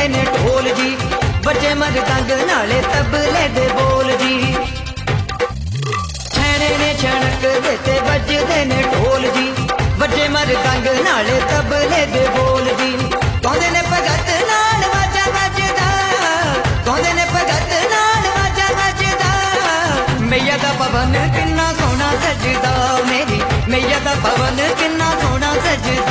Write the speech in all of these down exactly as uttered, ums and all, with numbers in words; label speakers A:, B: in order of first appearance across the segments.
A: ने ढोल जी, बजे मृदंग नाले तबले दे बोल जी। छैने ने छनक देते बजदे ने ढोल जी, बजे मृदंग नाले तबले दे बोल जी। गांदे ने भगत नाल वाजा वजदा, गांदे ने भगत नाल वाजा वजदा। मैया दा भवन किन्ना सोहना सजदा, मेरी मैया दा भवन किन्ना सोहना सजदा।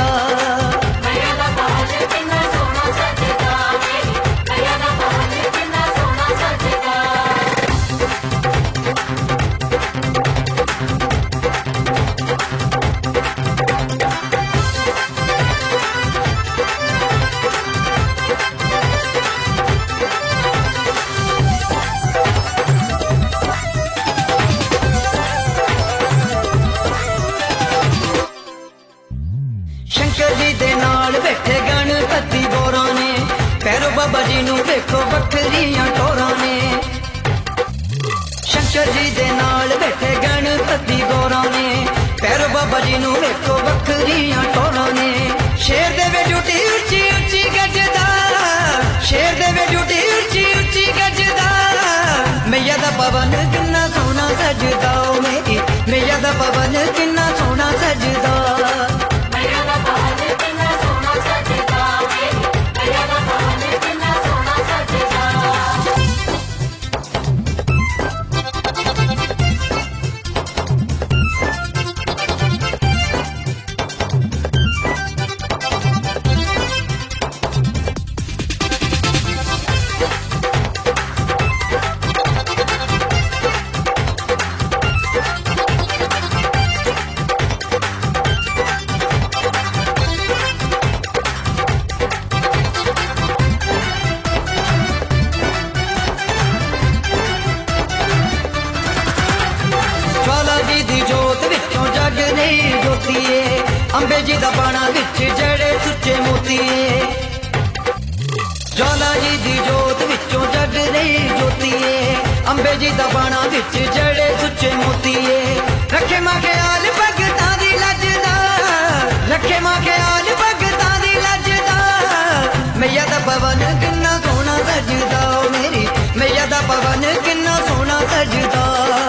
A: शंकर जी दे नाल बैठे गणपति गोरा ने, भैरो बाबा जी नू देखो बखरियां टोरा ने। शंकर जी दे नाल बैठे गणपति गोरा ने, भैरो बाबा जी नू देखो बखरियां टोरा ने। शेर दे वे ड्यूटी उच्ची उच्ची गजदा, शेर दे वे ड्यूटी उच्ची उच्ची गजदा। मैया दा भवन किन्ना सोहना सजदा, मेरी मैया दा भवन किन्ना सोहना सजदा। जोतिए अंबे जी दा बाणा विच जड़े सुच्चे मोतिए, ज्वाला जी दी जोत विचों जग रही जोतिए। अंबे जी दा बाणा विच जड़े सुच्चे मोतिए। रखे मां ख्याल भगतां दी लजदा, रखे मां ख्याल भगतां दी लजदा। मैया दा भवन किन्ना सोहना सजदा, मेरी मैया दा भवन किन्ना सोहना सजदा।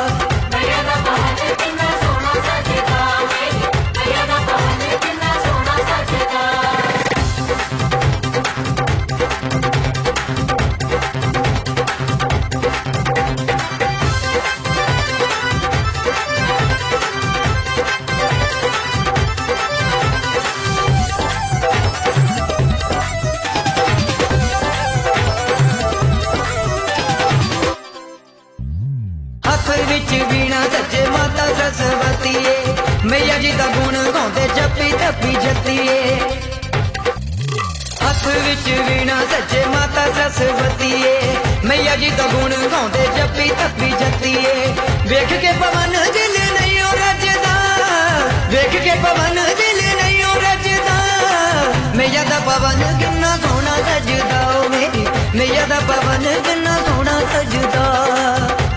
A: विच वीणा सजे माता सरस्वतीए, मैया जी दा गुण गाउंदे जपी तपी जतिए। हथ विच वीणा सजे माता सरस्वतीए, मैया जी दा गुण गाउंदे जपी तपी जतिए। वेख के पवन दिल नहीं ओ रजदा, वेख के पवन दिल नहीं ओ रजदा। मैया दा पवन किन्ना सोहना सजदा, मेरी मैया दा पवन किन्ना सोहना सजदा।